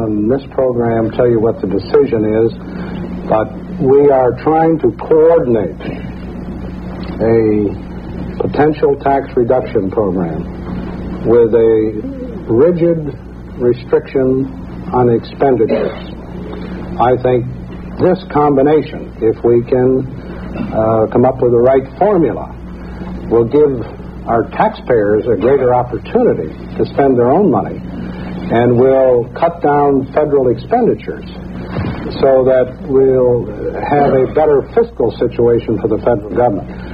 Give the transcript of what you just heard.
in this program tell you what the decision is, but we are trying to coordinate a potential tax reduction program with a rigid restriction on expenditures. I think this combination, if we can come up with the right formula, will give our taxpayers a greater opportunity to spend their own money and will cut down federal expenditures so that we'll have a better fiscal situation for the federal government.